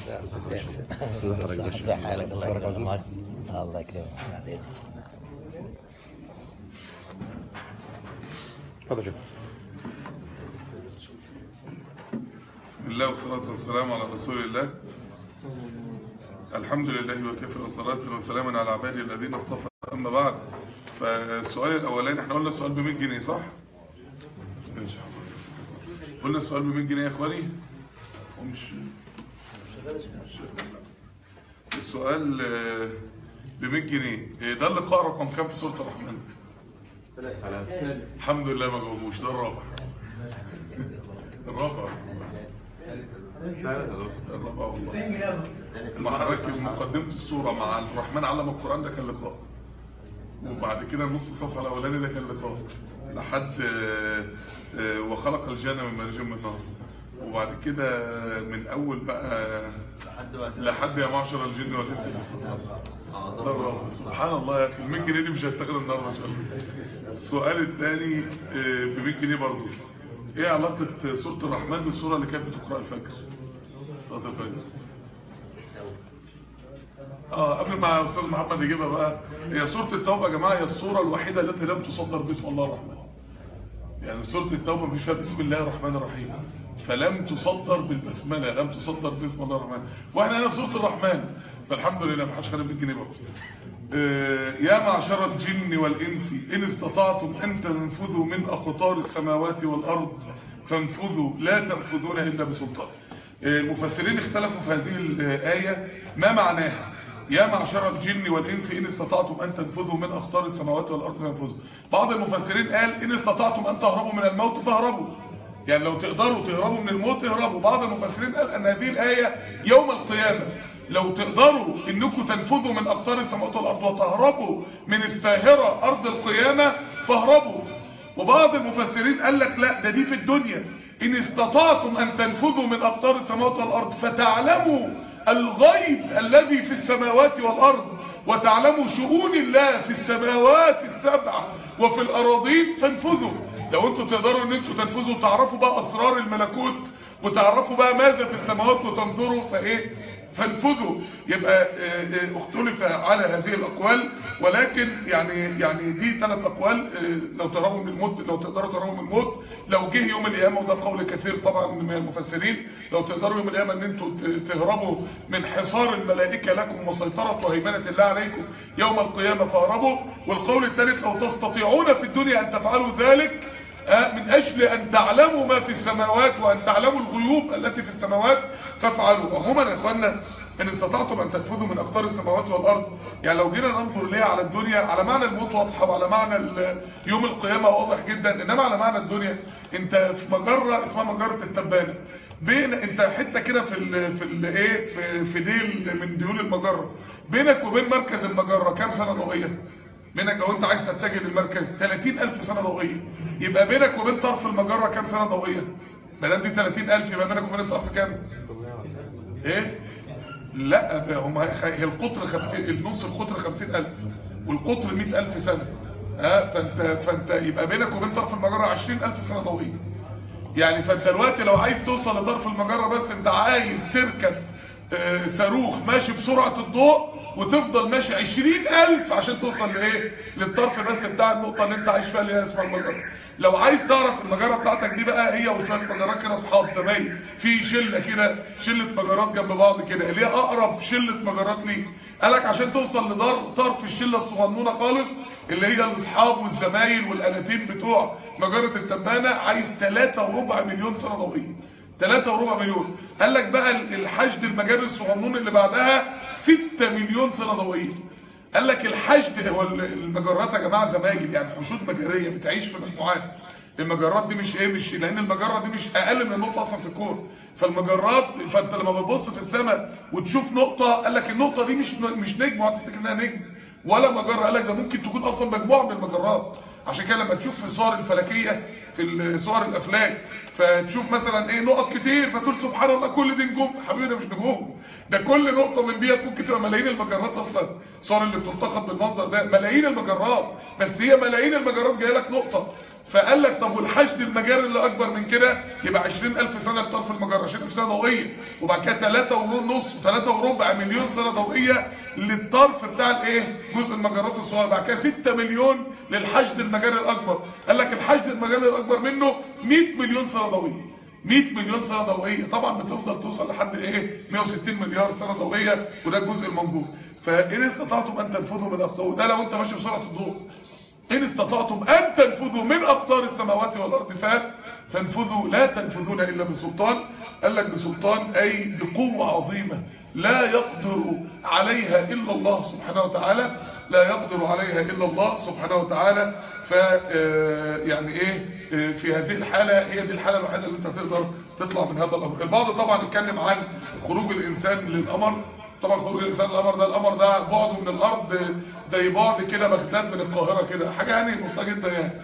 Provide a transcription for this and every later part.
الله يكرمك. تفضل شكرا. بسم الله والصلاة والسلام على رسول الله. الحمد لله وكفى وصلاة وسلاما على عباده الذين اصطفى. أما بعد، فالسؤال الأولاني احنا قلنا السؤال ب100 جنيه صح؟ قلنا السؤال ب100 جنيه يا اخواني. ومش السؤال ب100 جنيه. ده اللقاء رقم كام في سورة الرحمن؟ الحمد لله ما جاوبوش. ده الرابع. الرابع والله. لما حضرتك مقدمة السورة مع الرحمن علم القرآن ده كان لقاء، وبعد كده نص الصفحة الأولاني ده كان لقاء لحد وخلق الجنة من مارج من نار، وبعد كده من أول بقى لحد يا معشر الجن والإنس. سبحان الله يا أخي. 100 جنيه دي مش هتشتغل النهارده إن شاء الله. السؤال الثاني ب100 جنيه برضه. ايه علاقة سورة الرحمن بالسورة اللي كانت بتقرأ الفجر؟ صلاة الفجر. قبل ما أستاذ محمد يجيبها بقى، هي سورة التوبة يا جماعة هي السورة الوحيدة التي لم تصدر باسم الله الرحمن. يعني سورة التوبة مش فيها بسم الله الرحمن الرحيم، فلم تصدر بالبسملة، لم تصدر باسم الله الرحمن. واحنا هنا في سورة الرحمن، فالحمد لله ما حدش خارج 100 جنيه برضه. يا معشر الجن والإنس إن استطعتم أن تنفذوا من أقطار السماوات والأرض فانفذوا لا تنفذون إلا بسلطان. المفسرين اختلفوا في هذه الآية ما معناها. يا معشر الجن والإنس إن استطعتم أن تنفذوا من أقطار السماوات والأرض فانفذوا. بعض المفسرين قال إن استطعتم أن تهربوا من الموت فاهربوا، يعني لو تقدروا تهربوا من الموت اهربوا. بعض المفسرين قال أن هذه الآية يوم القيامة لو تقدروا انكم تنفذوا من اقطار السماوات والارض وتهربوا من الساهرة ارض القيامة فاهربوا. وبعض المفسرين قال لك لا، دي في الدنيا. ان استطعتم ان تنفذوا من اقطار السماوات والارض فتعلموا الغيب الذي في السماوات والارض وتعلموا شؤون الله في السماوات السبع وفي الاراضين فانفذوا. لو انتوا تقدروا ان انتوا تنفذوا تعرفوا بقى اسرار الملكوت وتعرفوا بقى ماذا في السماوات وتنظروا فانفذوا. يبقى اختلف على هذه الاقوال، ولكن يعني دي 3 اقوال. لو تهربوا من الموت، لو تقدروا تهربوا من الموت، لو جه يوم القيامه، وده قول كثير طبعا من المفسرين، لو تقدروا يوم القيامه ان انتوا تهربوا من حصار الملائكه لكم وسيطره وهيمنه الله عليكم يوم القيامه فاهربوا. والقول الثالث لو تستطيعون في الدنيا ان تفعلوا ذلك من أجل أن تعلموا ما في السماوات وأن تعلموا الغيوب التي في السماوات فافعلوا. عموما يا إخوانا، إن استطعتم أن تنفذوا من أقطار السماوات والأرض، يعني لو جينا ننظر ليه على الدنيا، على معنى الموت واضحة، وعلى معنى يوم القيامة واضح جدا، إنما على معنى الدنيا أنت في مجرة اسمها مجرة التبانة. بين أنت حتة كده في ديل من ديول المجرة، بينك وبين مركز المجرة كام سنة ضوئية؟ بينك لو انت عايز تتجه للمركز 30,000 سنة ضوئية. يبقى بينك وبين طرف المجرة كام سنة ضوئية؟ بلان دي 30,000، يبقى بينك وبين الطرف كام؟ ايه؟ لا، هي القطر 50، النص القطر 50,000 والقطر 100,000 سنة. فانت يبقى بينك وبين طرف المجرة 20,000 سنة ضوئية. يعني فانت دلوقتي لو عايز توصل لطرف المجرة، بس انت عايز تركب صاروخ ماشي بسرعة الضوء وتفضل ماشي 20,000 عشان توصل للطرف بس بتاع النقطة اللي انت عايش فيها اللي هي اسمها المجرة. لو عايز تعرف المجرة بتاعتك دي بقى، هي وشوية مجرات كده اصحاب زمايل في شلة كده، شلة مجرات جنب بعض كده، اللي هي اقرب شلة مجرات ليك. قالك عشان توصل لطرف الشلة الصغنونة خالص اللي هي الاصحاب والزمايل والاناتيم بتوع مجرة التبانة، عايز 3.25 مليون سنة ضوئية. 3.25 مليون. قال لك بقى الحشد المجري الصغنون اللي بعدها 6 مليون سنة ضوئية. قال لك الحشد هو المجرات يا جماعة زمايل، يعني حشود مجرية بتعيش في مجموعات. المجرات دي مش لان المجرة دي مش اقل من النقطة اصلا في الكون. فالمجرات، فانت لما بتبص في السماء وتشوف نقطة، قال لك النقطة دي مش نجم وهتفتكر انها نجم ولا مجرة. قال لك ده ممكن تكون اصلا مجموعة من المجرات. عشان كده لما تشوف في الصور الفلكية في صور الافلاك فتشوف مثلا نقط كتير فتقول سبحان الله كل دي نجوم. حبيبي ده مش نجوم، ده كل نقطة من ديت ممكن تبقى ملايين المجرات اصلا. الصور اللي بتلتقط بالمنظر ده ملايين المجرات، بس هي ملايين المجرات جايه لك نقطة. فقال لك طب والحشد المجاري اللي اكبر من كده يبقى 20,000 سنه لطرف المجره، 20,000 سنه ضوئيه، وبعد كده 3.5 مليون سنه ضوئيه للطرف بتاع الايه جزء المجرات الصغيره، بعد كده 6 مليون للحشد المجاري الاكبر. قال لك الحشد المجاري الاكبر منه 100 مليون سنه ضوئيه، 100 مليون سنه ضوئيه، طبعا بتفضل توصل لحد ايه 160 مليار سنه ضوئيه، وده الجزء المنظور. فان استطعتم ان تنفذوا من اقطار، ده لو انت ماشي بسرعه الضوء، إن استطعتم أن تنفذوا من أقطار السماوات والأرض فانفذوا لا تنفذون إلا بسلطان. قال لك بسلطان أي بقوة عظيمة لا يقدر عليها إلا الله سبحانه وتعالى، لا يقدر عليها إلا الله سبحانه وتعالى. يعني إيه في هذه الحالة، هي دي الحالة الوحيدة اللي أنت تقدر تطلع من هذا الأمر. البعض طبعا اتكلم عن خروج الإنسان للقمر. طبعا خروج الانسان القمر ده بعده من الارض زي بعد كده بغداد من القاهره كده، حاجه يعني نصها جدا يعني.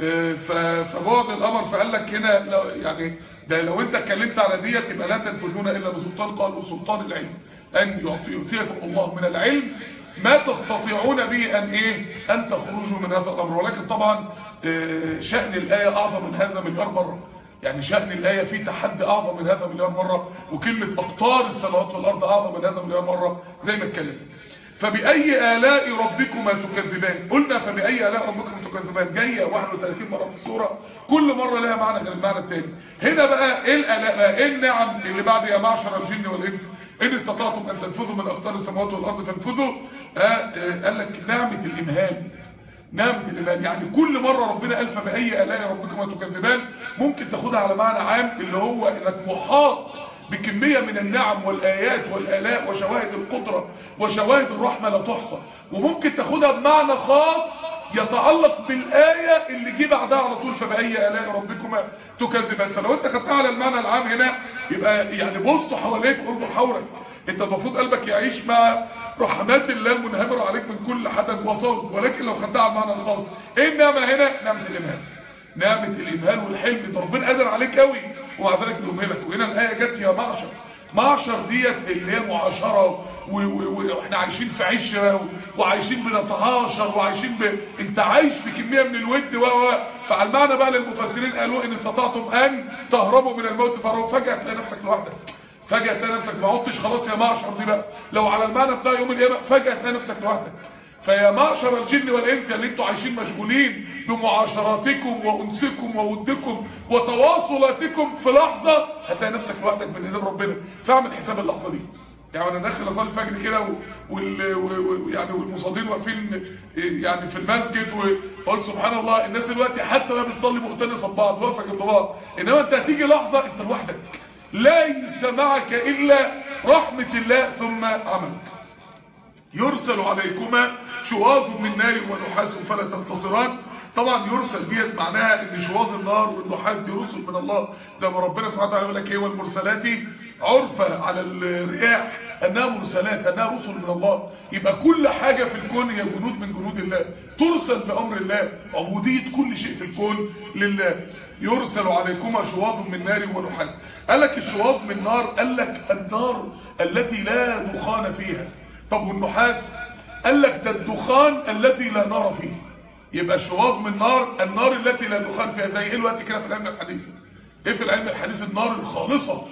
فبعد القمر، فقال لك هنا يعني ده لو انت اتكلمت على ديت يبقى لا تنفذون الا بسلطان. قالوا سلطان العلم، ان يؤتيكم الله من العلم ما تستطيعون به ان تخرجوا من هذا الامر. ولكن طبعا شأن الايه اعظم من هذا مليار مره، يعني شأن الآية فيه تحدي أعظم من هذا مليار مرة، وكلمة أقطار السماوات والأرض أعظم من هذا مليار مرة زي ما اتكلم. فبأي آلاء ربكما تكذبان؟ قلنا فبأي آلاء ربكما تكذبان جاية 31 مرة في السورة، كل مرة لها معنى غير المعنى الثاني. هنا بقى ايه الآلاء بقى؟ ايه النعم اللي بعد يا معشر الجن والإنس إن استطعتم أن تنفذوا من أقطار السماوات والأرض فانفذوا؟ قال لك نعمة الإمهال، نعمة الإيمان. يعني كل مرة ربنا قال فبأي آلاء ربكما تكذبان ممكن تاخدها على معنى عام اللي هو انك محاط بكمية من النعم والآيات والآلاء وشواهد القدرة وشواهد الرحمة لا تحصى، وممكن تاخدها بمعنى خاص يتعلق بالآية اللي جه بعدها على طول فبأي آلاء ربكما تكذبان. فلو انت خدتها على المعنى العام هنا يبقى يعني بص حواليك وانظر حولك، انت المفروض قلبك يعيش مع رحمات الله المنهمرة عليك من كل حدث وصوت. ولكن لو خدتها على المعنى الخاص ايه النعمة هنا؟ نعمة الإمهال، نعمة الإمهال والحلم. ده ربنا قادر عليك قوي ومع ذلك يمهلك. وهنا الآية جت يا معشر، معشر ديت اللي هي معاشرة، واحنا عايشين في عشرة وعايشين بنتعاشر وعايشين انت عايش في كمية من الود فعلى المعنى بقى للمفسرين قالوا ان استطعتم ان تهربوا من الموت فهربوا. فجأة تلاقي نفسك لوحدك، فجأة تلاقي نفسك ما عدتش خلاص يا معشر دي بقى لو على المعنى بتاع يوم القيامة، فجأة تلاقي نفسك لوحدك. فيا معشر الجن والانس اللي انتوا عايشين مشغولين بمعاشراتكم وانسكم وودكم وتواصلاتكم، في لحظة هتلاقي نفسك لوحدك بين ايدين ربنا. فاعمل حساب اللحظة دي. يعني انا داخل اصلي الفجر كده يعني والمصلين واقفين يعني في المسجد، وقلت سبحان الله الناس دلوقتي حتى ما بتصلي مؤتنسه ببعض واقفه جنب بعض، انما انت هتيجي لحظة انت لوحدك ليس معك الا رحمة الله ثم عملك. يرسل عليكما شواظ من نار ونحاس فلا تنتصران. طبعا يرسل ديت معناها ان شواظ النار والنحاس دي رسل من الله، زي ما ربنا سبحانه وتعالى يقول لك ايه والمرسلات عرفا على الرياح انها مرسلات، انها رسل من الله. يبقى كل حاجة في الكون هي جنود من جنود الله ترسل بامر الله، عبودية كل شيء في الكون لله. يرسل عليكما شواظ من نار ونحاس. قال لك الشواظ من نار، قال لك النار التي لا دخان فيها. طب والنحاس؟ قال لك ده الدخان الذي لا نار فيه. يبقى الشواظ من نار النار التي لا دخان فيها. زي ايه الوقت كده في العلم الحديث؟ ايه في العلم الحديث؟ النار الخالصة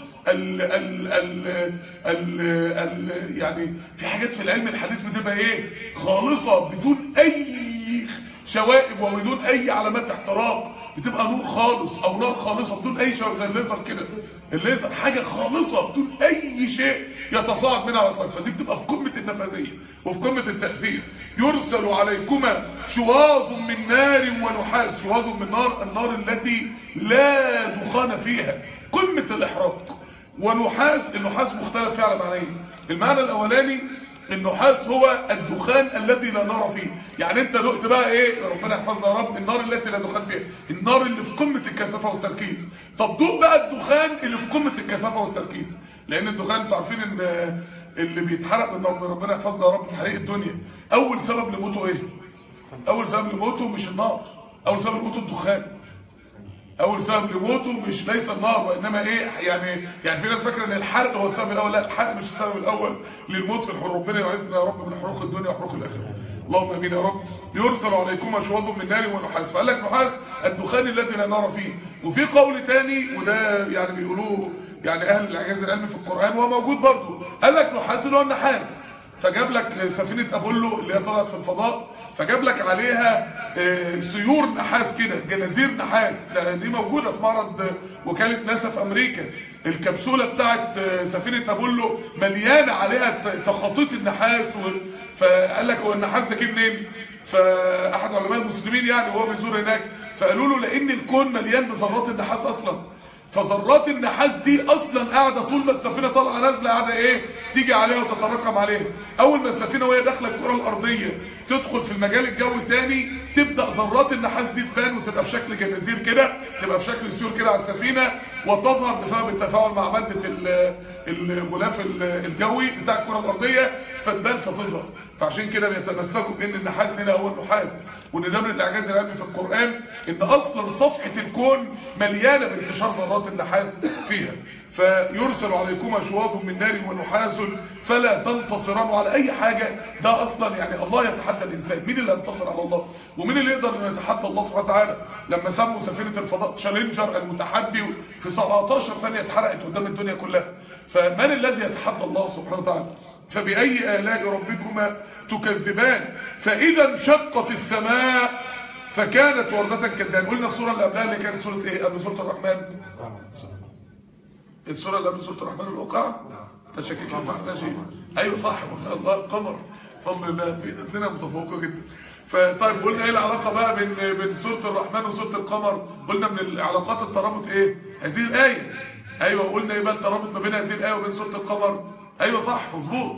يعني في حاجات في العلم الحديث بتبقى ايه خالصة بدون اي شوائب وبدون اي علامات احتراق، بتبقى نور خالص او نار خالصة بدون اي شيء، زي الليزر كده. الليزر حاجة خالصة بدون اي شيء يتصاعد منها على الاطلاق، فدي بتبقى في قمة النفاذية وفي قمة التأثير. يرسل عليكما شواظ من نار ونحاس. شواظ من نار النار التي لا دخان فيها، قمة الاحراق. ونحاس النحاس مختلف فيه على معنيين. المعنى الاولاني النحاس هو الدخان الذي لا نار فيه. يعني انت دقت بقى ايه ربنا يحفظنا يا رب النار التي لا دخان فيها، النار اللي في قمة الكثافة والتركيز. طب دوق بقى الدخان اللي في قمة الكثافة والتركيز، لان الدخان انتوا عارفين ان اللي بيتحرق من ربنا يحفظنا يا رب في حريق الدنيا اول سبب لموته ايه؟ اول سبب لموته مش النار، اول سبب لموته الدخان. اول سبب لموته مش ليس النار وانما ايه يعني في ناس فاكره ان الحرق هو السبب الاول. لا، الحرق مش السبب الاول للموت في الحروب. ربنا يعيذنا يا رب من حروق الدنيا وحروق الاخره. اللهم امين يا رب. يرسل عليكما شواظ من نار ونحاس. فقال لك نحاس الدخان الذي لا نار فيه. وفي قول تاني وده يعني بيقولوه يعني اهل الاعجاز العلمي في القرآن وهو موجود برضه، قال لك نحاس اللي هو النحاس. فجاب لك سفينة ابولو اللي هي طلعت في الفضاء، فجاب لك عليها سيور نحاس كده، جنازير نحاس. دي موجودة في معرض وكالة ناسا في امريكا. الكبسولة بتاعت سفينة ابولو مليانة عليها تخطيط النحاس فقال لك هو النحاس ده جه منين؟ فاحد علماء المسلمين يعني وهو بيزور هناك فقالوا له لان الكون مليان بذرات النحاس اصلا، فذرات النحاس دي اصلا قاعده طول ما السفينه طالعه نازله قاعده ايه تيجي عليها وتتراكم عليها. اول ما السفينه وهي داخله الكره الارضيه تدخل في المجال الجوي تاني تبدا ذرات النحاس دي تبان وتبقى بشكل جنازير كده، تبقى بشكل سيول كده على السفينه، وتظهر بسبب التفاعل مع ماده الغلاف الجوي بتاع الكره الارضيه فتبان فتظهر. فعشان كده بيتمسكوا بان النحاس هنا هو النحاس، وان ده من الاعجاز العلمي في القران ان اصلا صفحه الكون مليانه بانتشار ذرات النحاس فيها. فيرسل عليكما شواظ من نار ونحاس فلا تنتصران على اي حاجه. ده اصلا يعني الله يتحدى الانسان، مين اللي ينتصر على الله ومين اللي يقدر انه يتحدى الله سبحانه وتعالى؟ لما سموا سفينه الفضاء تشالنجر المتحدي في 17 ثانيه اتحرقت قدام الدنيا كلها. فمن الذي يتحدى الله سبحانه وتعالى؟ فبأي آلاء ربكما تكذبان؟ فإذا انشقت السماء فكانت وردة كالدهان. قلنا السورة اللي قبلها اللي كانت سورة ايه قبل سورة الرحمن؟ السورة اللي قبل سورة الرحمن الواقعة. تشكيك ما شيء. ايوه صح، الله القمر فضل الله في نفسنا متفوقة جدا. فطيب قلنا ايه العلاقة بقى بين سورة الرحمن وسورة القمر؟ قلنا من العلاقات الترابط ايه هذه الآية. ايوه قلنا ايه بقى الترابط ما بين هذه الآية وبين سورة القمر؟ ايوه صح مظبوط،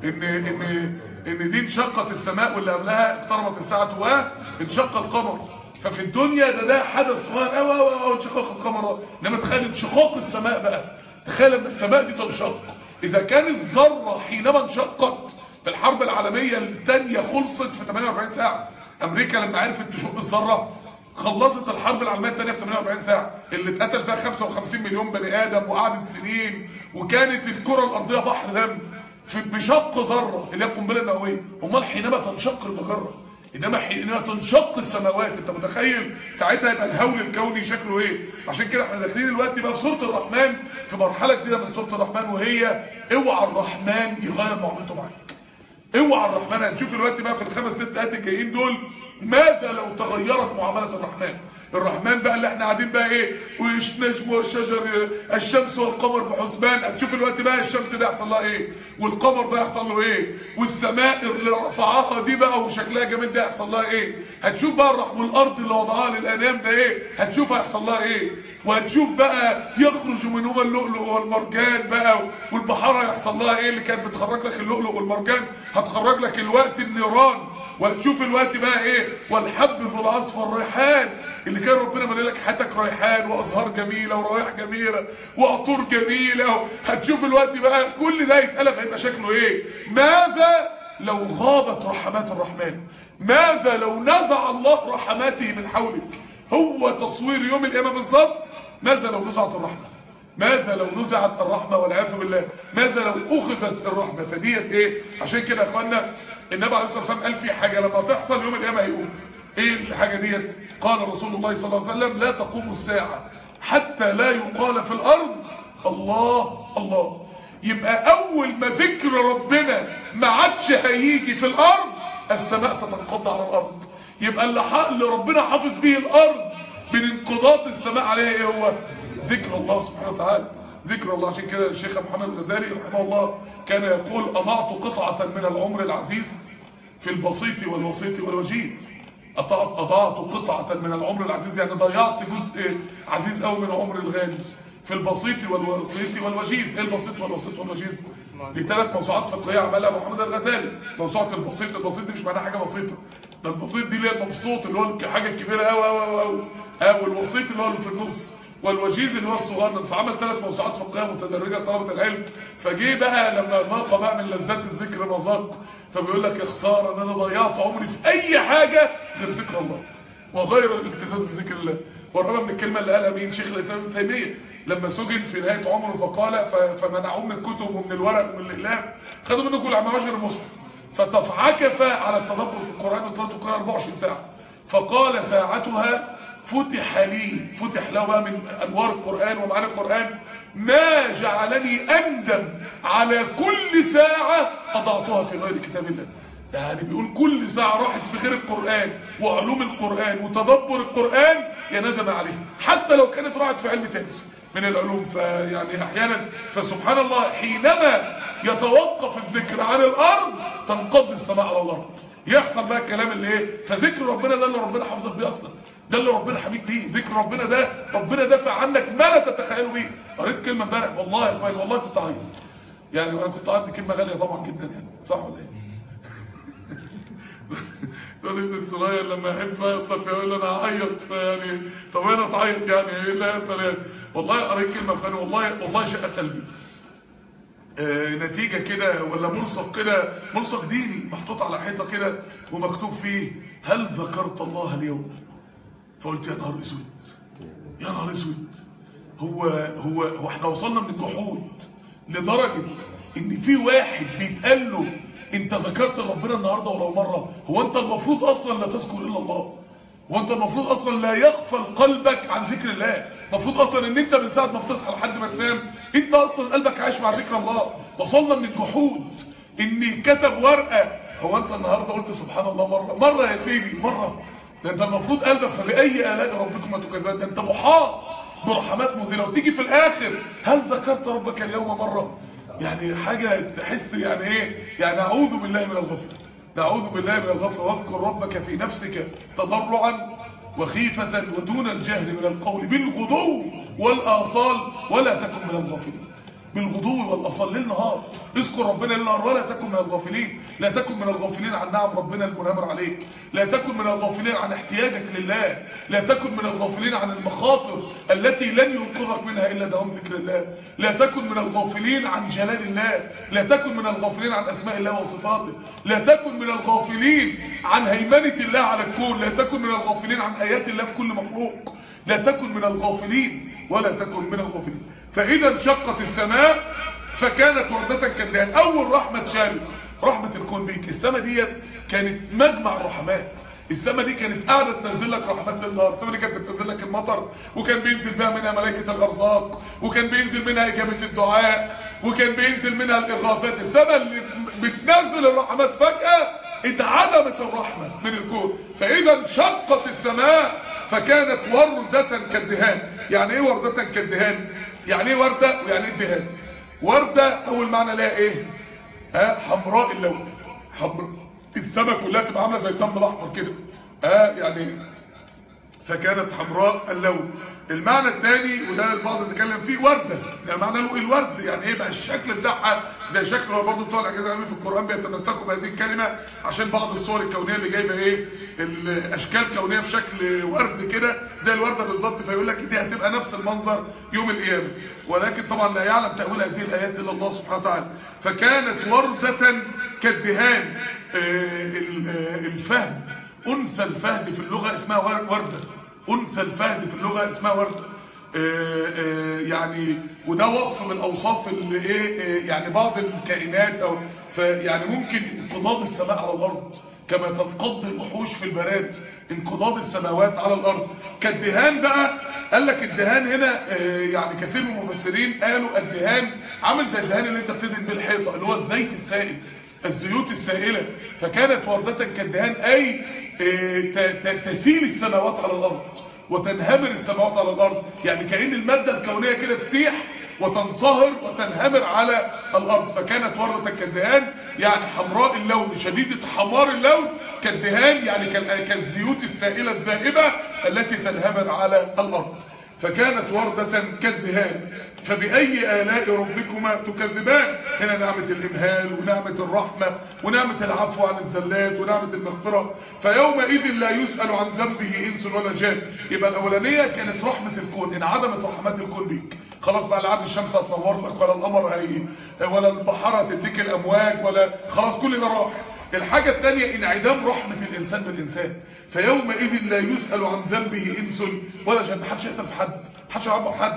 ان دي انشقت السماء واللي قبلها اقتربت الساعه وانشق القمر. ففي الدنيا ده حدث صغير قوي انشقاق القمر. انما تخيل انشقاق السماء بقى، تخيل ان السماء دي تنشق. اذا كان الذره حينما انشقت في الحرب العالميه الثانيه خلصت في 48 ساعه. امريكا لما عرفت تشق الذره خلصت الحرب العالميه الثانيه في 48 ساعه اللي اتقتل فيها 55 مليون بني ادم وقعدت سنين، وكانت الكره الارضيه بحر دم بشق ذره اللي هي القنبله النوويه. امال حينما تنشق المجره، انما حينما تنشق السماوات انت متخيل ساعتها يبقى الهول الكوني شكله ايه؟ عشان كده احنا داخلين دلوقتي بقى في سوره الرحمن في مرحله جديده من سوره الرحمن، وهي اوعى الرحمن يغير معاملته معاك. اوعى الرحمن. هنشوف دلوقتي بقى في الخمس ست ايات الجايين دول ماذا لو تغيرت معامله الرحمن. الرحمن بقى اللي احنا قاعدين بقى ايه والنجم والشجر الشمس والقمر بحسبان. هتشوف الوقت بقى الشمس ده يحصل لها ايه والقمر ده يحصل له ايه والسماء اللي رفعها دي بقى وشكلها جميل ده يحصل لها ايه. هتشوف بقى الرحمن والارض اللي وضعها للانام ده ايه هتشوف هيحصل لها ايه. وهتشوف بقى يخرج منهما اللؤلؤ والمرجان بقى والبحاره يحصل لها ايه اللي كانت بتخرج لك اللؤلؤ والمرجان هتخرج لك الوقت النيران. وهتشوف الوقت بقى ايه والحب ذو العصف والريحان اللي كان ربنا مالي لك حياتك ريحان وازهار جميله وروايح جميله وعطور جميله. هتشوف الوقت بقى كل ده يتقلب هيبقى شكله ايه. ماذا لو غابت رحمات الرحمن؟ ماذا لو نزع الله رحماته من حولك؟ هو تصوير يوم القيامه بالظبط. ماذا لو نزعت الرحمه؟ ماذا لو نزعت الرحمه والعياذ بالله؟ ماذا لو اخذت الرحمه؟ فديت ايه؟ عشان كده يا اخوانا النبي عليه الصلاه والسلام قال في حاجه لما تحصل يوم القيامه هيقوم ايه الحاجه ديت؟ قال رسول الله صلى الله عليه وسلم لا تقوم الساعه حتى لا يقال في الارض الله الله. يبقى اول ما ذكر ربنا ما عادش هيجي في الارض السماء ستنقض على الارض. يبقى اللي ربنا حافظ به الارض من انقضاض السماء عليها ايه هو؟ ذكر الله سبحانه وتعالى. ذكر الله. عشان كده الشيخ محمد الغزالي رحمه الله كان يقول اضعت قطعه من العمر العزيز في البسيط والوسيط والوجيز. اضعت قطعه من العمر العزيز يعني ضيعت جزء عزيز قوي من عمر الغالي في البسيط والوسيط والوجيز. ايه البسيط والوسيط والوجيز؟ دي ثلاث موسوعات فقهيه عملها محمد الغزالي. موسوعه البسيط، البسيط دي مش معناها حاجه بسيطه، ده البسيط دي اللي هي المبسوط اللي هو الحاجه الكبيره قوي والوسيط اللي هو اللي في النص والوجيز اللي هو الصغير. فعمل ثلاث موسوعات فقهيه متدرجه طلبه العلم. فجه بقى لما ذاق بقى من لذات الذكر ما ذاق فبيقول لك يا خساره ان انا ضيعت عمري في اي حاجه غير ذكر الله وغير الالتزام بذكر الله. والرغم من الكلمه اللي قالها مين؟ شيخ الاسلام ابن تيميه لما سجن في نهايه عمره فقال فمنعوه من الكتب ومن الورق ومن الاقلام، خدوا منه كل معاشر المصحف فتفعكف على التدبر في القرآن وقراءة القرآن 24 ساعة. فقال ساعتها فتح لي، فتح له بقى من أنوار القرآن ومعاني القرآن ما جعلني أندم على كل ساعة أضعتها في غير كتاب الله. يعني بيقول كل ساعة راحت في غير القرآن وعلوم القرآن وتدبر القرآن يندم عليه، حتى لو كانت راحت في علم تاني من العلوم. فيعني احيانا فسبحان الله حينما يتوقف الذكر عن الارض تنقض السماء على الارض، يحصل بقى الكلام اللي ايه. فذكر ربنا ده اللي ربنا حافظك بيه اصلا، ده اللي ربنا حبيك بيه. ذكر ربنا ده ربنا دافع عنك ما لا تتخيلوا بيه. قريت كلمه امبارح والله يا اخوان والله كنت عايز، يعني انا كنت قاعد كلمه غاليه طبعا جدا يعني، صح ولا ايه؟ تقول ابن الصغير لما يحب ما يصف يقول انا هعيط، يعني طب انا تعيط يعني ايه اللي هيحصل يعني؟ والله قريت كلمه ثانيه والله شقت قلبي. نتيجه كده ولا ملصق كده، ملصق ديني محطوط على حيطه كده ومكتوب فيه هل ذكرت الله اليوم؟ فقلت يا نهار اسود، يا نهار اسود. هو احنا وصلنا من الجحود لدرجه ان في واحد بيتقال له انت ذكرت ربنا النهارده ولو مره؟ هو انت المفروض اصلا لا تذكر الا الله، هو انت المفروض اصلا لا يغفل قلبك عن ذكر الله. المفروض اصلا ان انت من ساعه ما بتصحى لحد ما تنام انت اصلا قلبك عايش مع ذكر الله. وصلنا من الجحود ان كتب ورقه هو انت النهارده قلت سبحان الله مره يا سيدي مره؟ ده انت المفروض قلبك فبأي آلاء ربكما تكذبان، ده انت محاط برحمات مزيله. وتيجي في الاخر هل ذكرت ربك اليوم مره؟ يعني حاجة تحس يعني ايه، يعني اعوذ بالله من الغفلة، نعوذ بالله من الغفلة. واذكر ربك في نفسك تضرعا وخيفة ودون الجهل من القول بالغدو والآصال ولا تكن من الغافلين. بالغدو والأصال ليل نهار اذكر ربنا ليل نهار ولا تكن من الغافلين. لا تكن من الغافلين عن نعم ربنا المنعم عليك، لا تكن من الغافلين عن احتياجك لله، لا تكن من الغافلين عن المخاطر التي لن ينقذك منها الا دوام ذكر الله، لا تكن من الغافلين عن جلال الله، لا تكن من الغافلين عن اسماء الله وصفاته، لا تكن من الغافلين عن هيمنة الله على الكون، لا تكن من الغافلين عن ايات الله في كل مخلوق، لا تكن من الغافلين ولا تكن من الغافلين. فإذا انشقت السماء فكانت وردة كالدهان. أول رحمة اتشالت رحمة الكون بيك. السماء ديت كانت مجمع الرحمات، السماء دي كانت قاعدة تنزل لك رحمات للنهار، السماء دي كانت بتنزل لك المطر وكان بينزل بها منها ملائكة الأرزاق وكان بينزل منها إجابة الدعاء وكان بينزل منها الإغاثات. السماء اللي بتنزل الرحمات فجأة اتعدمت الرحمة من الكون. فإذا انشقت السماء فكانت وردة كالدهان. يعني ايه وردة كالدهان؟ يعني ايه وردة ويعني ايه الدهان؟ وردة اول معنى لها ايه؟ حمراء اللون، حمراء السماء كلها تبقى عامله زي السم الاحمر كده، يعني فكانت حمراء اللون. المعنى الثاني وده البعض بيتكلم فيه وردة، يعني معنى له الورد يعني ايه بقى الشكل بتاعها زي شكل برضه بتوع الاعجاز العلمي في القران بيتمسكوا بهذه الكلمه عشان بعض الصور الكونيه اللي جايبه ايه الاشكال كونيه في شكل ورد كده زي الورده بالظبط، فيقول لك دي هتبقى نفس المنظر يوم القيامه. ولكن طبعا لا يعلم تاويل هذه الايات الا الله سبحانه وتعالى. فكانت ورده كالدهان. الفهد، انثى الفهد في اللغه اسمها ورده، انثى الفهد في اللغه اسمها ورده. يعني وده وصف من اوصاف الايه يعني بعض الكائنات او يعني ممكن انقضاض السماء على الارض كما تنقض الوحوش في البراد، انقضاض السماوات على الارض. كالدهان بقى قال لك الدهان هنا يعني كثير من المفسرين قالوا الدهان عامل زي الدهان اللي انت بتدهن بيه الحيطه اللي هو الزيت السائل، الزيوت السائله. فكانت وردة كالدهان اي تسيل السماوات على الارض وتنهمر السماوات على الارض، يعني كأن المادة الكونية كده تسيح وتنصهر وتنهمر على الارض. فكانت وردة كالدهان يعني حمراء اللون شديدة حمار اللون، كالدهان يعني كالزيوت السائلة الذائبة التي تنهمر على الارض. فكانت وردة كالدهان. فبأي آلاء ربكما تكذبان؟ هنا نعمة الإمهال ونعمة الرحمة ونعمة العفو عن الزلات ونعمة المغفرة. فيومئذ لا يسأل عن ذنبه إنس ولا جان. يبقى الأولانية كانت رحمة الكون، انعدمت رحمات الكون بيك خلاص بقى، لا عاد الشمس هتنور لك ولا القمر ولا البحارة تديك الأمواج ولا خلاص كل ده راح. الحاجة الثانية انعدام رحمة الإنسان بالإنسان. فيومئذ لا يسأل عن ذنبه إنس ولا جان. محدش يسأل في حد، محدش يعبر حد.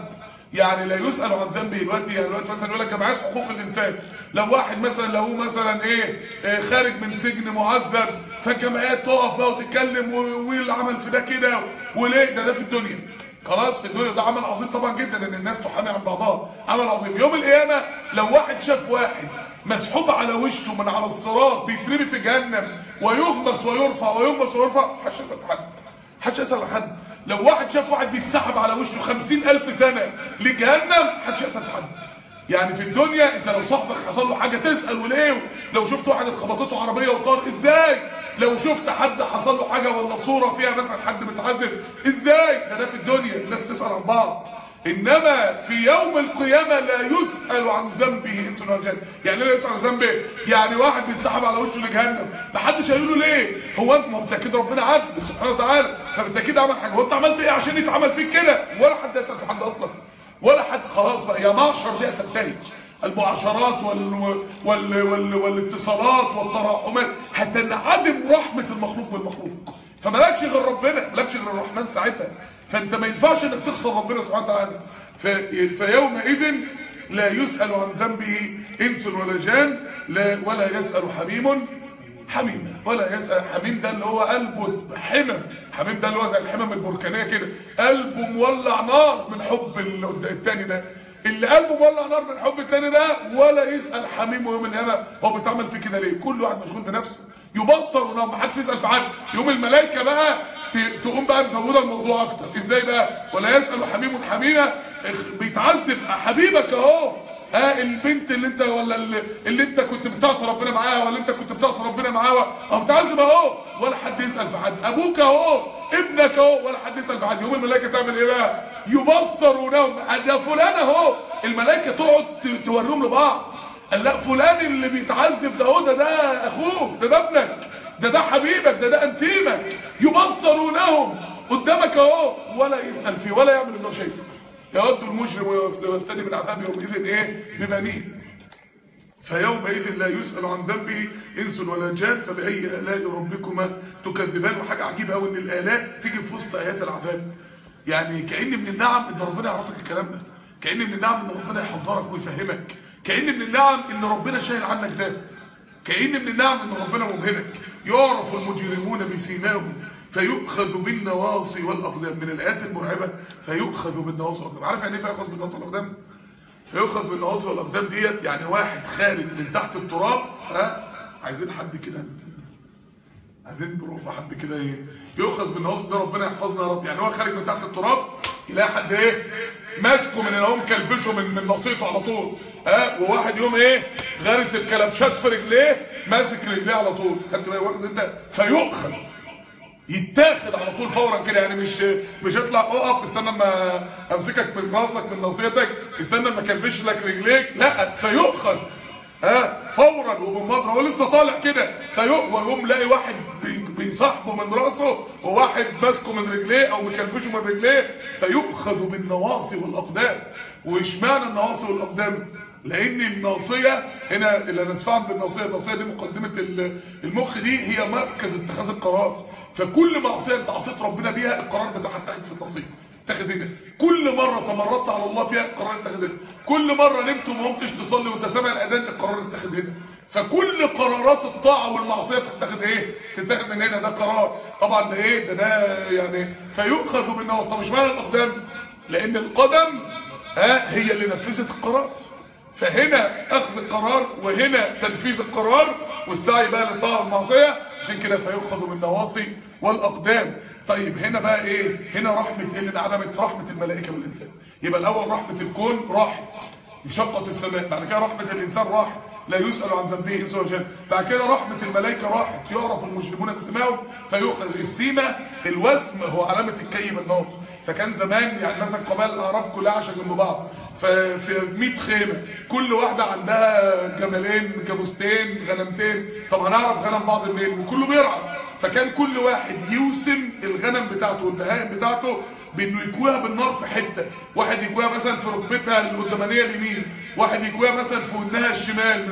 يعني لا يسأل عن ذنبه. دلوقتي يعني دلوقتي مثلا يقول لك جمعيات حقوق الانسان، لو واحد مثلا لو هو مثلا خارج من سجن معذب، فالجمعيات تقف بقى وتتكلم واللي عمل في ده كده وليه ده في الدنيا. خلاص في الدنيا ده عمل عظيم طبعا جدا ان الناس تحامي عن بعضها، عمل عظيم. يوم القيامه لو واحد شاف واحد مسحوب على وشه من على الصراط بيترمي في جهنم ويغمس ويرفع ويغمس ويرفع، محدش يسأل حد، محدش يسأل حد. لو واحد شاف واحد بيتسحب على وشه 50,000 سنة لجهنم، محدش يسأل حد. يعني في الدنيا انت لو صاحبك حصل له حاجة تسأل وليه، لو شفت واحد اتخبطته عربية وطار ازاي، لو شفت حد حصل له حاجة ولا صورة فيها مثلا حد متعذب ازاي، ده في الدنيا الناس تسأل عن بعض. انما في يوم القيامة لا يسأل عن ذنبه انس ولا جان. يعني لا يسأل عن ذنبه، يعني واحد بيسحب على وشه لجهنم محدش هيقول له ليه، هو انت متأكد ربنا عدل سبحانه وتعالى، فبالتأكيد عمل حاجة، هو انت عملت ايه عشان يتعمل فيك كده؟ ولا حد يسأل في حد اصلا، ولا حد. خلاص بقى يا معشر دي هتنتهي، المعاشرات والاتصالات والتراحمات هتنعدم رحمة المخلوق بالمخلوق، فمالكش غير ربنا، مالكش غير الرحمن ساعتها. فانت ما ينفعش انك تخسر ربنا سبحانه وتعالى. فيومئذ لا يسأل عن ذنبه انس ولا جان، ولا يسأل حميم حميم، ولا يسأل. حميم ده اللي هو قلبه حمم، حميم ده اللي هو زي الحمم البركانيه كده، قلبه مولع نار من حب التاني ده، اللي قلبه مولع نار من حب التاني ده. ولا يسأل حميم يوم القيامه هو بيتعمل فيه كده ليه، كل واحد مشغول بنفسه يبصر ونام، محدش يسأل في حد. يوم الملائكه بقى تقوم بقى مزوده الموضوع اكتر. ازاي بقى؟ ولا يسأل حميم حميمه، بيتعذب حبيبك اهو، البنت اللي انت ولا اللي انت كنت بتعصي ربنا معاها، ولا انت كنت بتعصي ربنا معاها او بتعذب اهو، ولا حد يسأل في حد. ابوك اهو، ابنك اهو، ولا حد يسأل في حد. يوم الملائكه تعمل ايه بقى؟ يبصرونهم، ده فلان اهو، الملائكه تقعد توريهم لبعض، قال لا فلان اللي بيتعذب ده اهو، ده اخوك، ده ابنك، ده حبيبك، ده انتيمك، يبصرونهم قدامك اهو، ولا يسأل فيه ولا يعمل انه شايفه. يود المجرم ويفتدي من عذاب يومئذ ببنيه. فيومئذ لا يسأل عن ذنبه انس ولا جان، فبأي آلاء ربكما تكذبان. وحاجة عجيبة قوي ان الآلاء تيجي في وسط آيات العذاب، يعني كأن من النعم ان ربنا يعرفك الكلام ده، كأن من النعم ان ربنا يحذرك ويفهمك، كأن من النعم ان ربنا شايل عنك ده، كأن من النعم ان ربنا ممهنك. يعرف المجرمون بسيماهم فيؤخذ بالنواصي والاقدام. من الايات المرعبه فيؤخذ بالنواصي والاقدام. عارف يعني ايه فيؤخذ بالنواصي والاقدام؟ فيؤخذ بالنواصي والاقدام ديت يعني واحد خارج من تحت التراب، عايزين حد كده، عايزين نروح حد كده يؤخذ بالنواصي ده، ربنا يحفظنا يا رب. يعني هو خارج من تحت التراب يلاقي حد ماسكه من هنا، كلبشه من نصيته على طول، وواحد يوم غارس الكلبشات في رجليه ماسك رجليه على طول. خدت بالك واخد انت؟ فيؤخذ، يتاخد على طول فورا كده، يعني مش يطلع اقف استنى اما امسكك من راسك من نصيتك، استنى اما كلبش لك رجليك، لا فيؤخذ فورا وبالمضرب ولسه طالع كده، ويقوم لاقي واحد بيصاحبه من راسه وواحد ماسكه من رجليه او مكلبشه من رجليه، فيؤخذ بالنواصي والاقدام. واشمعنى النواصي والاقدام؟ لان الناصيه هنا اللي نسمع بالناصيه، الناصيه دي مقدمه المخ، دي هي مركز اتخاذ القرار. فكل معصيه انت عصيت ربنا بيها القرار بتاعها اتاخد في الناصيه، اتاخد هنا. كل مره تمردت على الله فيها القرار اتاخد هنا. كل مره نمت وما قمتش تصلي وانت سامع الاذان القرار اتاخد هنا. فكل قرارات الطاعه والمعصيه بتتاخد تتاخد من هنا، ده قرار طبعا. ده ده يعني فيؤخذ بالنواصي. طب اشمعنى الاقدام؟ لان القدم هي اللي نفذت القرار، فهنا اخذ القرار وهنا تنفيذ القرار والسعي بقى للطاعه والمعصيه، عشان كده فيؤخذ بالنواصي والاقدام. طيب هنا بقى هنا رحمه اللي انعدمت، رحمه الملائكه والانسان. يبقى الاول رحمه الكون راحت، انشقت السماء، بعد كده رحمه الانسان راحت، لا يسأل عن ذنبه انس ولا جان، بعد كده رحمه الملائكه راحت، يعرف المجرمون بسمائهم فيؤخذ. السيمه الوسم هو علامه الكي بالنار. فكان زمان يعني مثلا قبائل الاعراب كلها عايشه جنب بعض، ففي 100 خيمه كل واحده عندها جملين جاموستين غنمتين، طب هنعرف غنم بعض منين؟ وكله بيرعى. فكان كل واحد يوسم الغنم بتاعته والبهائم بتاعته بانه يكويها بالنار في حته، واحد يكويها مثلا في ركبتها القدامانيه اليمين، واحد يكويها مثلا في ودنها الشمال من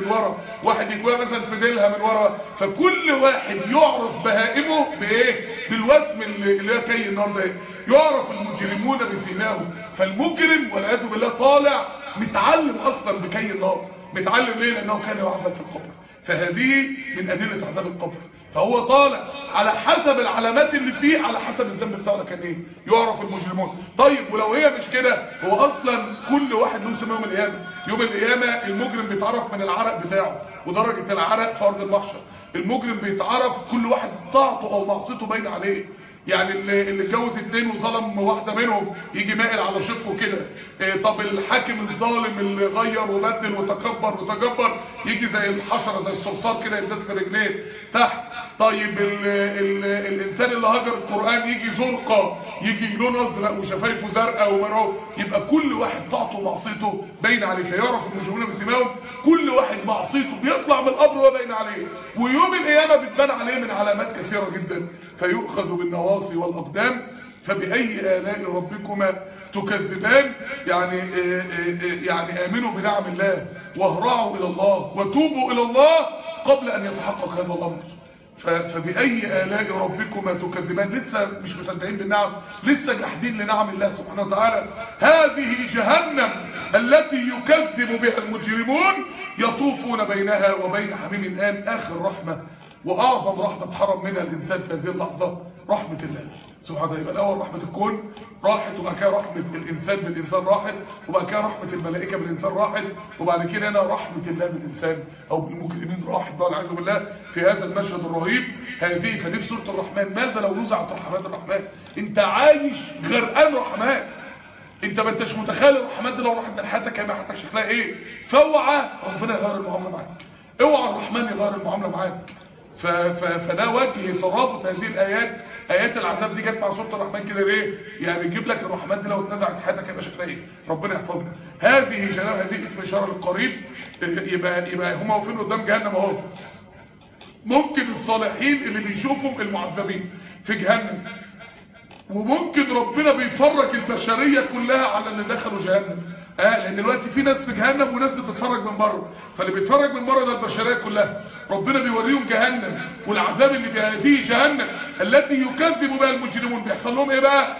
ورا، واحد يجوها مثلا في ديلها من ورا. فكل واحد يعرف بهائمه بايه؟ بالوسم اللي هي كي النار ده. يعرف المجرمون بسيماهم. فالمجرم والعياذ بالله طالع متعلم اصلا بكي النار. متعلم ليه؟ لانه كان يعذب في القبر. فهذه من ادله عذاب القبر. فهو طالع على حسب العلامات اللي فيه، على حسب الذنب بتاعه كان ايه، يعرف المجرمون. طيب ولو هي مش كده، هو اصلا كل واحد له سمه يوم القيامه. يوم القيامه المجرم بيتعرف من العرق بتاعه ودرجه العرق في ارض المحشر. المجرم بيتعرف كل واحد طاعته او معصيته باينه عليه. يعني اللي اتجوز اتنين وظلم واحده منهم يجي مائل على شقه كده. طب الحاكم الظالم اللي غير وبدل وتكبر يجي زي الحشره زي الصرصار كده يدس رجليه تحت. طيب الانسان اللي هجر القران يجي زرقه، يجي لون ازرق وشفايفه زرقاء ومرعوب. يبقى كل واحد طاعته ومعصيته باين عليه. فيعرف المجرمون بسيماهم. كل واحد معصيته بيطلع من القبر وهو باين عليه، ويوم القيامه بتبان عليه من علامات كثيره جدا. فيؤخذ بالنواصي والاقدام. فبأي آلاء ربكما تكذبان. يعني آمنوا بنعم الله واهرعوا إلى الله وتوبوا إلى الله قبل أن يتحقق هذا الأمر. فبأي آلاء ربكما تكذبان. لسه مش مصدقين بالنعم، لسه جاحدين لنعم الله سبحانه وتعالى. هذه جهنم التي يكذب بها المجرمون يطوفون بينها وبين حميم آن. آخر رحمة واعظم رحمه حرم منها الانسان في هذه اللحظه رحمه الله سبحانه. يبقى الاول رحمه الكون راحت، وبعد كده رحمه الانسان بالانسان راحت، وبعد كده رحمه الملائكه بالانسان راحت، وبعد كده هنا رحمه الله بالانسان او بالمجرمين راحت بقى والعياذ بالله في هذا المشهد الرهيب. هذه فدي في سوره الرحمن. ماذا لو نزعت رحمات الرحمن؟ انت عايش غرقان رحمات. انت ما انتش متخيل الرحمات دي لو راحت من حياتك هيبقى حياتك شكلها ايه. فاوعى ربنا يغير المعامله معاك، اوعى الرحمن يغير المعامله معاك. فده وجه ترابط هذه الايات. ايات العذاب دي جت مع سوره الرحمن كده ليه؟ يعني بتجيب لك الرحمات دي لو اتنزعت في حياتك هيبقى شكلها ايه. ربنا يحفظنا. هذه جناب، هذه اسم اشاره للقريب. يبقى هم واقفين قدام جهنم اهو. ممكن الصالحين اللي بيشوفوا المعذبين في جهنم، وممكن ربنا بيفرج البشريه كلها على اللي دخلوا جهنم. لان دلوقتي في ناس في جهنم وناس بتتفرج من بره. فاللي بيتفرج من بره ده البشريه كلها. ربنا بيوريهم جهنم والعذاب اللي في هذه جهنم التي يكذب بها المجرمون. بيحصل لهم ايه بقى؟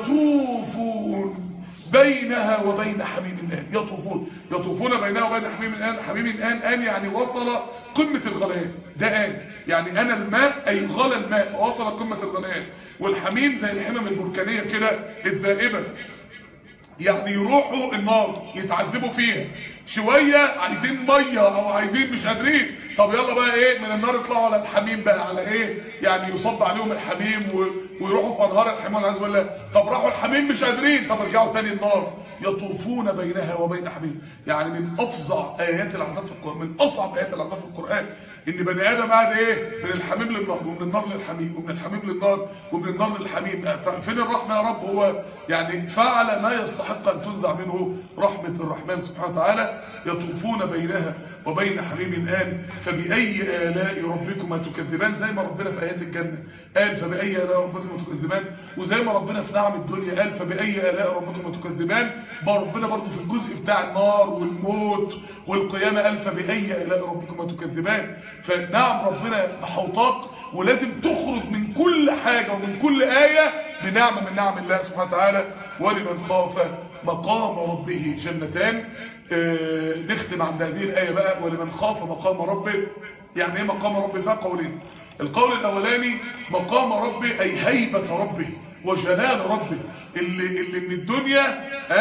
يطوفون بينها وبين حميم الآن. يطوفون بينها وبين حميم الآن. حميم الآن يعني وصل قمة الغليان. ده آن يعني أنا الماء أي غلى الماء وصل قمة الغليان. والحميم زي الحمم البركانية كده الذائبة، يعني يروحوا النار يتعذبوا فيها شوية، عايزين مية او عايزين مش قادرين. طب يلا بقى ايه، من النار يطلعوا على الحميم بقى، على ايه يعني يصب عليهم الحميم ويروحوا في انهار الحميم والعياذ بالله. طب راحوا الحميم مش قادرين، طب رجعوا تاني النار. يطوفون بينها وبين حميم. يعني من افظع ايات العذاب في القرآن، من اصعب ايات العذاب في القرآن ان بني ادم قاعد ايه، من الحميم للنار ومن النار للحميم ومن الحميم للنار ومن النار للحميم. فين الرحمه يا رب؟ هو يعني فعل ما يستحق ان تنزع منه رحمه الرحمن سبحانه وتعالى. يطوفون بينها وبين حميم الآن. فبأي آلاء ربكما تكذبان. زي ما ربنا في آيات الجنة قال فبأي آلاء ربكما تكذبان، وزي ما ربنا في نعم الدنيا قال فبأي آلاء ربكما تكذبان، ربنا برضه في الجزء بتاع النار والموت والقيامة قال فبأي آلاء ربكما تكذبان. فنعم ربنا محوطاك، ولازم تخرج من كل حاجة ومن كل آية بنعمة من نعم الله سبحانه وتعالى. ولمن خاف مقام ربه جنتان. نختم عند هذه الآية بقى. ولمن خاف مقام ربه، يعني ايه مقام ربه؟ فيها قولين. القول الأولاني مقام ربه أي هيبة ربه وجلال ربه، اللي من الدنيا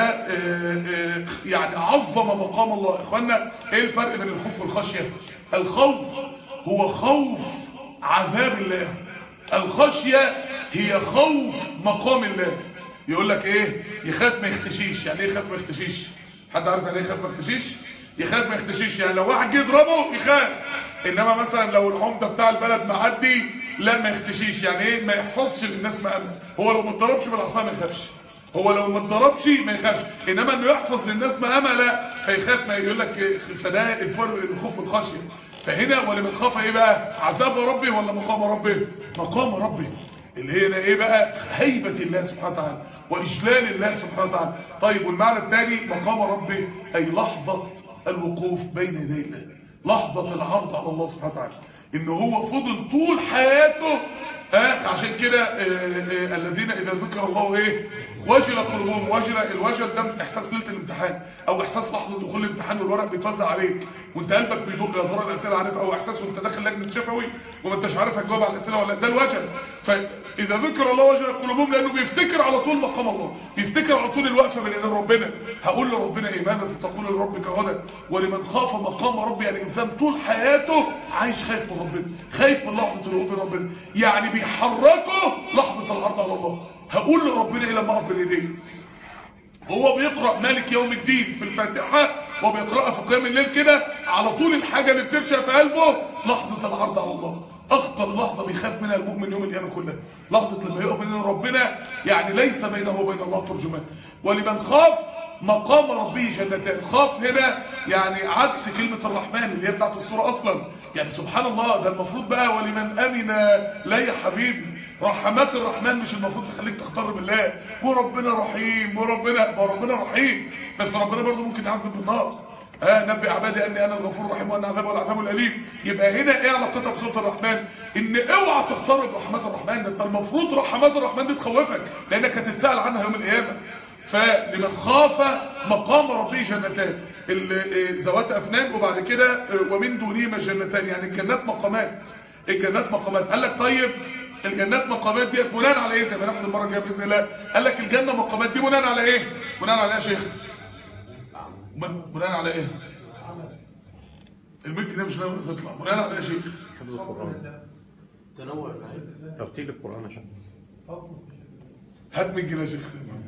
يعني عظم مقام الله. اخوانا ايه الفرق بين الخوف والخشية؟ الخوف هو خوف عذاب الله، الخشية هي خوف مقام الله. يقول لك ايه؟ يخاف ما يختشيش. يعني ايه يخاف ما يختشيش؟ حد عارف يعني ايه يخاف ما يختشيش؟ يخاف ما يختشيش يعني لو واحد جه يضربه يخاف. انما مثلا لو العمده بتاع البلد معدي لا ما يختشيش. يعني ايه؟ ما يحفظش للناس مقامه. هو لو ما اتضربش بالعصا ما يخافش، هو لو ما اتضربش ما يخافش. انما انه يحفظ للناس مقامه لا، فيخاف. ما يقول لك فده الفرق بين الخوف والخشيه. فهنا ولمن خاف ايه بقى؟ عذاب ربه ولا مقام ربه؟ مقام ربه اللي هنا ايه بقى؟ هيبة الله سبحانه وتعالى واجلال الله سبحانه وتعالى. طيب والمعنى الثاني مقام ربه اي لحظة الوقوف بين يدي الله. لحظة العرض على الله سبحانه وتعالى، ان هو فضل طول حياته عشان كده الذين اذا ذكر الله ايه وجل قلوبهم. الوجل ده احساس ليله الامتحان، او احساس لحظه دخول الامتحان والورق بيتوزع عليك وانت قلبك بيدق يا ترى الاسئله عارف، او احساس وانت داخل لجنه شفوي وما انتش عارف هتجاوب على الاسئله ولا، ده الوجل. فاذا ذكر الله وجل قلوبهم، لانه بيفتكر على طول مقام الله، بيفتكر على طول الوقفه بين ايدين ربنا. هقول لربنا ايه؟ ماذا ستقول لربك غدا ولمن خاف مقام ربي. يعني انسان طول حياته عايش خايف من ربنا، خايف من لحظه الوقوف بين ربنا، يعني بيحركه لحظه العرض على الله. هقول لربنا ايه لما اقف بين ايديه؟ هو بيقرأ مالك يوم الدين في الفاتحة وبيقرأها في قيام الليل كده، على طول الحاجة اللي بترشق في قلبه لحظة العرض على الله. اخطر لحظة بيخاف منها المؤمن يوم القيامة كلها، لحظة لما يقف بين ربنا، يعني ليس بينه وبين الله ترجمان. ولمن خاف مقام ربه جنتان. خاف هنا يعني عكس كلمة الرحمن اللي هي بتاعت السورة اصلا. يعني سبحان الله، ده المفروض بقى ولمن امن لا يا حبيبي، رحمات الرحمن مش المفروض تخليك تختار بالله، وربنا رحيم وربنا رحيم، بس ربنا برضه ممكن يعذب بالنار. نبئ عبادي اني انا الغفور الرحيم وان عذابي هو العذاب الاليم. يبقى هنا ايه علاقتها بسوره الرحمن؟ ان اوعى تختار برحمات الرحمن، ده انت المفروض رحمات الرحمن دي تخوفك لانك هتتسال عنها يوم القيامه. فلمن خاف مقام ربه جنتان، ذوات افنان، وبعد كده ومن دونهما جنتان، يعني الجنات مقامات. الجنات مقامات. قال لك طيب الجنات مقامات دي بناء على ايه؟ زي ما ناخد المره الجايه باذن الله. قال لك الجنه مقامات دي بناء على ايه؟ بناء على ايه يا شيخ؟ بناء على ايه؟ الملك ده مش ناوي تطلع. بناء على ايه يا شيخ؟ حفظ القران، تنوع ترتيل القران يا شيخ. هات من كده يا شيخ.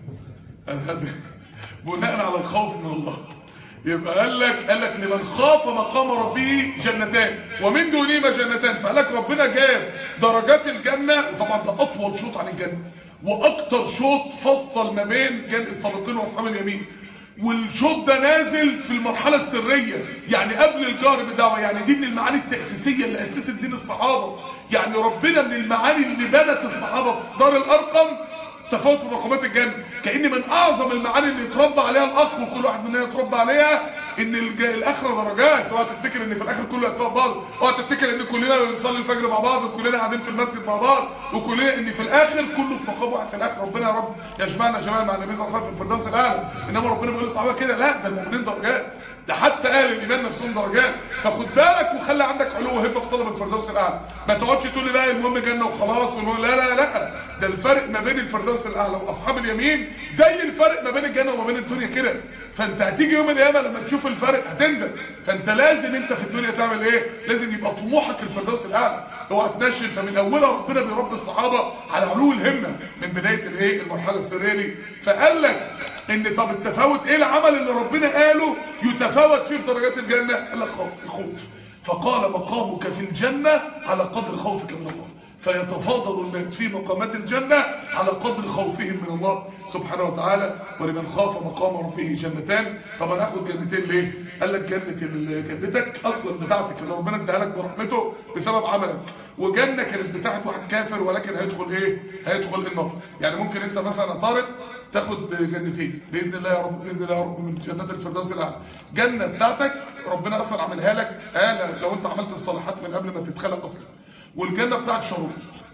بناء على الخوف من الله. يبقى قال لك لمن خاف مقام ربه جنتان ومن دونهما جنتان. فقال لك ربنا جاب درجات الجنه، وطبعا ده اطول شوط عن الجنه واكتر شوط فصل ما بين السابقين واصحاب اليمين. والشوط ده نازل في المرحله السريه، يعني قبل الجهر بالدعوه. يعني دي من المعاني التاسيسيه اللي اسست دين الصحابه. يعني ربنا من المعاني اللي بنت الصحابه في دار الارقم تفاوت في مقامات الجنه. كأن من اعظم المعاني اللي يتربى عليها الاخ وكل واحد مننا يتربى عليها ان الاخره درجات. اوعى تفتكر ان في الاخر كله هيتساوي بعض، اوعى تفتكر ان كلنا بنصلي الفجر مع بعض وكلنا قاعدين في المسجد مع بعض وكلنا ان في الاخر كله في مقام واحد في الاخر. ربنا يا رب يجمعنا جميعا مع النبي صلى الله عليه وسلم في الفردوس الاعلى. انما ربنا بيقول للصحابه كده لا، ده المؤمنين درجات، ده حتى اهل الايمان نفسهم درجات. فخد بالك وخلي عندك علو وهبه في طلب الفردوس الاعلى. ما تقعدش تقول لي بقى المهم جنه وخلاص لا لا لا، ده الفرق ما بين الفردوس الاعلى واصحاب اليمين زي الفرق ما بين الجنه وما بين الدنيا كده. فانت هتيجي يوم القيامه لما تشوف الفرق هتندم. فانت لازم انت في الدنيا تعمل ايه؟ لازم يبقى طموحك الفردوس الاعلى. اوعى تنشل. فمن اولها ربنا بيربي الصحابه على علو الهمه من بدايه الايه المرحله السريه دي. فقال لك ان طب التفاوت ايه؟ العمل اللي ربنا قاله يتفاوت فيه في درجات الجنه. قال لك خوف. فقال مقامك في الجنه على قدر خوفك من الله. فيتفاضل الناس في مقامات الجنة على قدر خوفهم من الله سبحانه وتعالى. ولمن خاف مقام ربه جنتان. طب انا اخد جنتين ليه؟ قال لك جنتك اصلا بتاعتك اللي ربنا اداها لك برحمته بسبب عملك، وجنة كانت بتاعت واحد كافر ولكن هيدخل ايه؟ هيدخل النار. يعني ممكن انت مثلا طارق تاخد جنتين باذن الله يا رب، باذن الله يا رب، من جنات الفردوس الاعلى. جنه بتاعتك ربنا اصلا عاملها لك لو انت عملت الصالحات من قبل ما تتخلق اصلا. والجنه بتاعت شروط،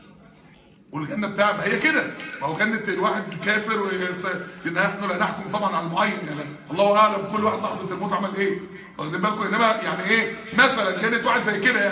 والجنه بتاعت هي كده. ما هو جنه الواحد كافر نحن لا نحكم طبعا على المعين، يعني الله اعلم كل واحد لحظه الموت عمل ايه، واخدين بالكم. انما يعني ايه مثلا جنه واحد زي كده،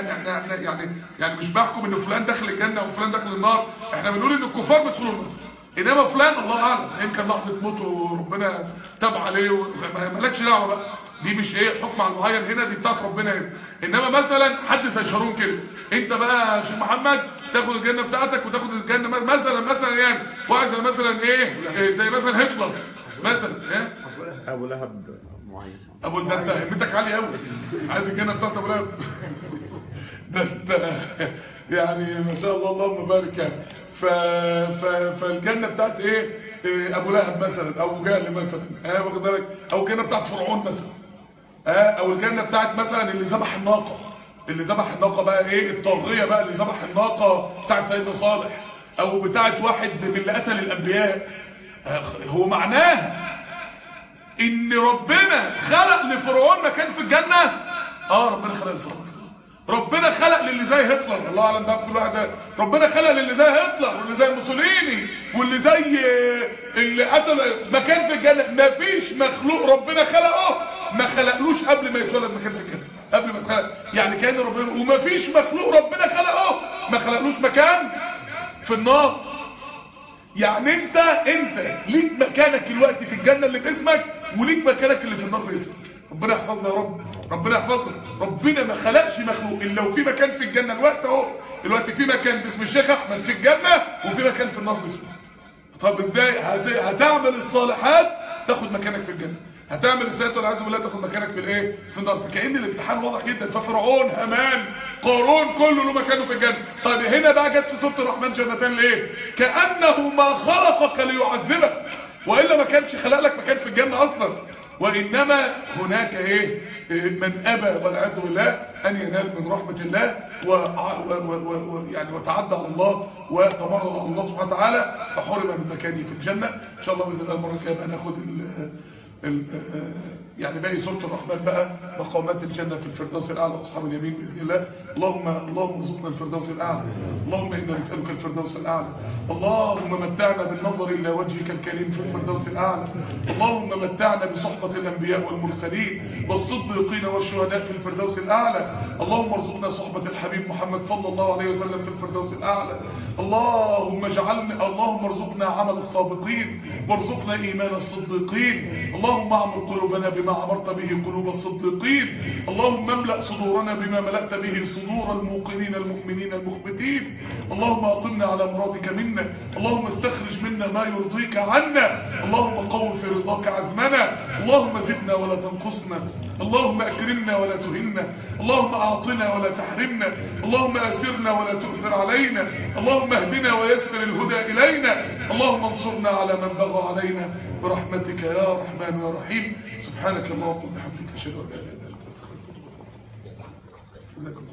يعني مش بحكم ان فلان داخل الجنه وفلان داخل النار. احنا بنقول ان الكفار بيدخلوا النار، انما فلان الله اعلم يمكن لحظه موته وربنا تاب عليه مالكش دعوه بقى. دي مش ايه حكم على المعين هنا، دي بتاعت ربنا هنا. انما مثلا حد زي شارون كده، انت بقى يا شيخ محمد تاخد الجنه بتاعتك وتاخد الجنه مثلا يعني واحد زي مثلا ايه زي مثلا هتلر مثلا ابو لهب معين. ابو ده انت همتك عاليه قوي، عايز الجنه بتاعت ابو لهب. ده انت يعني ما شاء الله اللهم بارك يعني. فالجنه بتاعت ايه ابو لهب مثلا او ابو جهل مثلا واخد بالك، او الجنه بتاعت فرعون مثلا او الجنه بتاعت مثلا اللي ذبح الناقه، بقى ايه الطاغيه بقى اللي ذبح الناقه بتاعت سيدنا صالح، او بتاعت واحد من اللي قتل الانبياء. هو معناه ان ربنا خلق لفرعون مكان في الجنه؟ ربنا خلق الفرق. ربنا خلق للي زي هتلر، الله اعلم بقى كل واحد. ربنا خلق للي زي هتلر واللي زي موسوليني واللي زي اللي قتل مكان في الجنه. مفيش مخلوق ربنا خلقه ما خلقلوش قبل ما يتولد مكان في الجنه، قبل ما يتخلق. يعني كان ربنا، ومفيش مخلوق ربنا خلقه ما خلقلوش مكان في النار. يعني انت ليك مكانك دلوقتي في الجنه اللي باسمك، وليك مكانك اللي في النار باسمك. ربنا يحفظنا يا رب، ربنا يحفظنا. ربنا ما خلقش مخلوق الا لو في مكان في الجنه. الوقت اهو، دلوقتي في مكان باسم الشيخ احمد في الجنه، وفي مكان في النار باسمه. طب ازاي هتعمل الصالحات تاخد مكانك في الجنه، هتعمل السيئات والعياذ بالله تاخد مكانك في الايه؟ في النار. فكأن الامتحان واضح جدا. ففرعون، هامان، قارون، كله له مكانه في الجنه. طيب هنا بقى جت في سوره الرحمن جنتان ليه؟ كأنه ما خلقك ليعذبك، والا ما كانش خلق لك مكان في الجنه اصلا. وانما هناك من ابى والعياذ بالله ان ينال من رحمه الله يعني وتعدى على الله وتمرد على الله سبحانه وتعالى فحرم من مكانه في الجنه. ان شاء الله باذن الله المره الجايه ناخد يعني باقي سوره الرحمن بقى، مقامات الجنه في الفردوس الاعلى واصحاب اليمين باذن الله. اللهم ارزقنا الفردوس الاعلى، اللهم انا نسالك الفردوس الاعلى. اللهم متعنا بالنظر الى وجهك الكريم في الفردوس الاعلى. اللهم متعنا بصحبه الانبياء والمرسلين والصديقين والشهداء في الفردوس الاعلى. اللهم ارزقنا صحبه الحبيب محمد صلى الله عليه وسلم في الفردوس الاعلى. اللهم ارزقنا عمل الصادقين وارزقنا ايمان الصديقين. اللهم اعمر قلوبنا بما عمرت به قلوب الصديقين. اللهم املأ صدورنا بما ملأت به صدور الموقنين المؤمنين المخبتين. اللهم اقمنا على مرادك منا. اللهم استخرج منا ما يرضيك عنا. اللهم قو في رضاك عزمنا. اللهم زدنا ولا تنقصنا. اللهم اكرمنا ولا تهنا. اللهم اعطنا ولا تحرمنا. اللهم اثرنا ولا تؤثر علينا. اللهم اهدنا ويسر الهدى الينا. اللهم انصرنا على من بغى علينا برحمتك يا رحمن يا رحيم. سبحانك اللهم وبحمدك اشهد ان لا اله الا انت استغفرك واتوب اليك.